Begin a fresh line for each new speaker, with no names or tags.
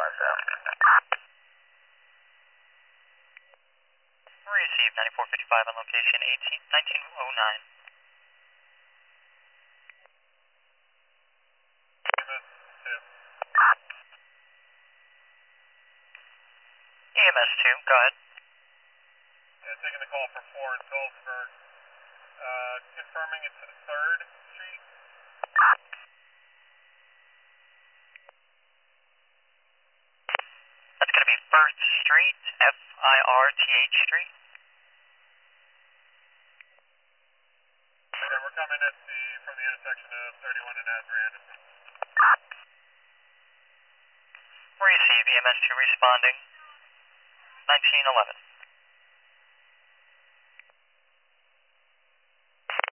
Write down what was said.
Plaza.
Receive 9455 on location 1909. EMS 2, go ahead.
Yeah, taking the call for 4 in Salzburg. Confirming it's 3rd Street.
That's going to be First Street, Firth Street.
And we're coming from the intersection of 31 and Asbury Anderson.
Receive EMS 2 responding 1911.